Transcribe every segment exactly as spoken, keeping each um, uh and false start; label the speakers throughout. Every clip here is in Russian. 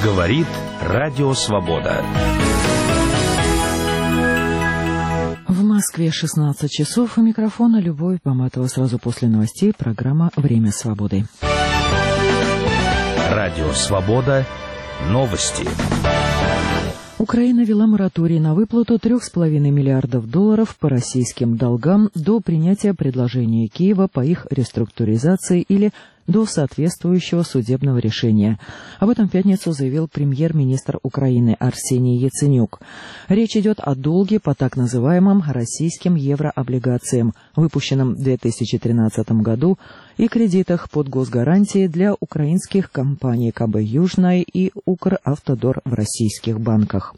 Speaker 1: Говорит Радио Свобода.
Speaker 2: В Москве шестнадцать часов. У микрофона Любовь Баматова. Сразу после новостей программа «Время свободы».
Speaker 1: Радио Свобода. Новости.
Speaker 2: Украина ввела мораторий на выплату трех с половиной миллиардов долларов по российским долгам до принятия предложения Киева по их реструктуризации или до соответствующего судебного решения. Об этом в пятницу заявил премьер-министр Украины Арсений Яценюк. Речь идет о долге по так называемым российским еврооблигациям, выпущенным в две тысячи тринадцатом году, и кредитах под госгарантии для украинских компаний КБ «Южная» и «Укравтодор» в российских банках.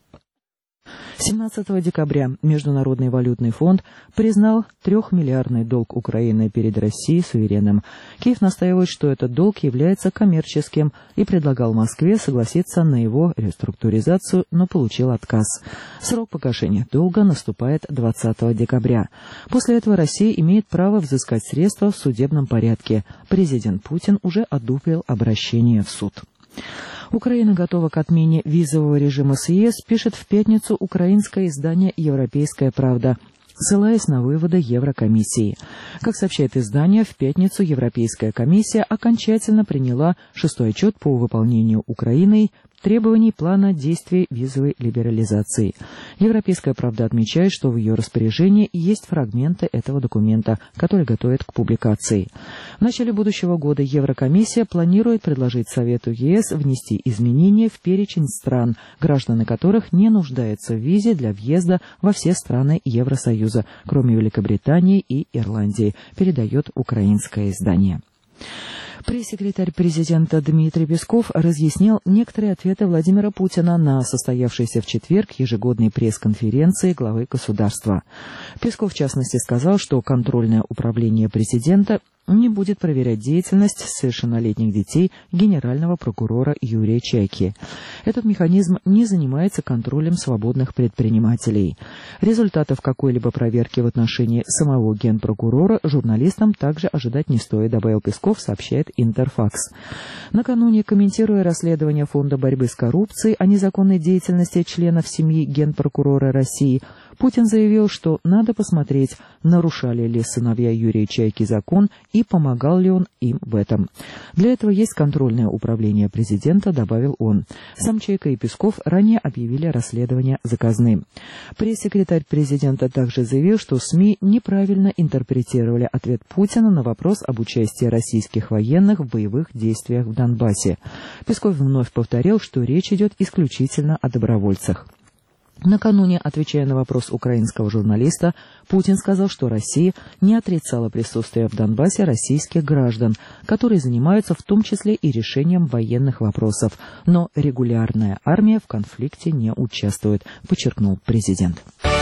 Speaker 2: семнадцатого декабря Международный валютный фонд признал трехмиллиардный долг Украины перед Россией суверенным. Киев настаивает, что этот долг является коммерческим, и предлагал Москве согласиться на его реструктуризацию, но получил отказ. Срок погашения долга наступает двадцатого декабря. После этого Россия имеет право взыскать средства в судебном порядке. Президент Путин уже одобрил обращение в суд. Украина готова к отмене визового режима с ЕС, пишет в пятницу украинское издание «Европейская правда», ссылаясь на выводы Еврокомиссии. Как сообщает издание, в пятницу Европейская комиссия окончательно приняла шестой отчет по выполнению Украиной требований плана действий визовой либерализации. Европейская правда отмечает, что в ее распоряжении есть фрагменты этого документа, который готовят к публикации. В начале будущего года Еврокомиссия планирует предложить Совету ЕС внести изменения в перечень стран, граждане которых не нуждаются в визе для въезда во все страны Евросоюза, кроме Великобритании и Ирландии, передает украинское издание. Пресс-секретарь президента Дмитрий Песков разъяснил некоторые ответы Владимира Путина на состоявшейся в четверг ежегодной пресс-конференции главы государства. Песков, в частности, сказал, что контрольное управление президента не будет проверять деятельность совершеннолетних детей генерального прокурора Юрия Чайки. Этот механизм не занимается контролем свободных предпринимателей. Результатов какой-либо проверки в отношении самого генпрокурора журналистам также ожидать не стоит, добавил Песков, сообщает Интерфакс. Накануне, комментируя расследование Фонда борьбы с коррупцией о незаконной деятельности членов семьи генпрокурора России, Путин заявил, что надо посмотреть, нарушали ли сыновья Юрия Чайки закон и помогал ли он им в этом. Для этого есть контрольное управление президента, добавил он. Сам Чайка и Песков ранее объявили расследование заказным. Пресс-секретарь президента также заявил, что СМИ неправильно интерпретировали ответ Путина на вопрос об участии российских военных в боевых действиях в Донбассе. Песков вновь повторил, что речь идет исключительно о добровольцах. Накануне, отвечая на вопрос украинского журналиста, Путин сказал, что Россия не отрицала присутствие в Донбассе российских граждан, которые занимаются в том числе и решением военных вопросов, но регулярная армия в конфликте не участвует, подчеркнул президент.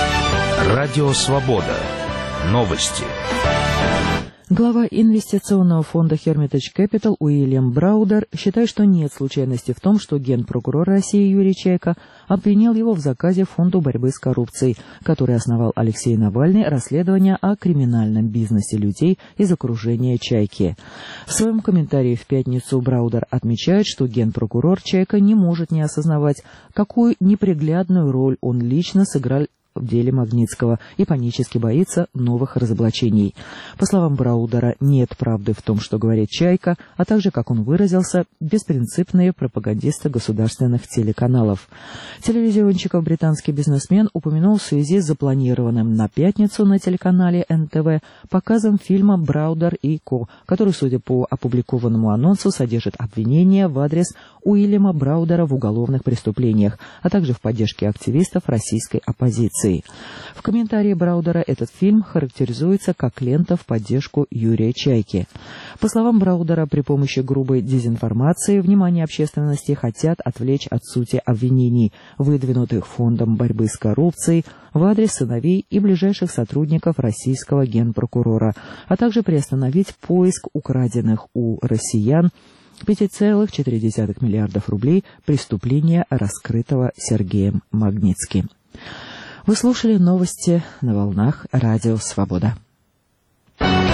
Speaker 1: Радио Свобода. Новости.
Speaker 2: Глава инвестиционного фонда Hermitage Capital Уильям Браудер считает, что нет случайности в том, что генпрокурор России Юрий Чайка обвинял его в заказе Фонду борьбы с коррупцией, который основал Алексей Навальный, расследование о криминальном бизнесе людей из окружения Чайки. В своем комментарии в пятницу Браудер отмечает, что генпрокурор Чайка не может не осознавать, какую неприглядную роль он лично сыграл в деле Магнитского и панически боится новых разоблачений. По словам Браудера, нет правды в том, что говорит Чайка, а также, как он выразился, беспринципные пропагандисты государственных телеканалов. Телевизионщиков британский бизнесмен упомянул в связи с запланированным на пятницу на телеканале эн тэ вэ показом фильма «Браудер и Ко», который, судя по опубликованному анонсу, содержит обвинения в адрес Уильяма Браудера в уголовных преступлениях, а также в поддержке активистов российской оппозиции. В комментарии Браудера этот фильм характеризуется как лента в поддержку Юрия Чайки. По словам Браудера, при помощи грубой дезинформации внимание общественности хотят отвлечь от сути обвинений, выдвинутых Фондом борьбы с коррупцией в адрес сыновей и ближайших сотрудников российского генпрокурора, а также приостановить поиск украденных у россиян пять целых четыре десятых миллиардов рублей преступления, раскрытого Сергеем Магнитским. Вы слушали новости на волнах Радио Свобода.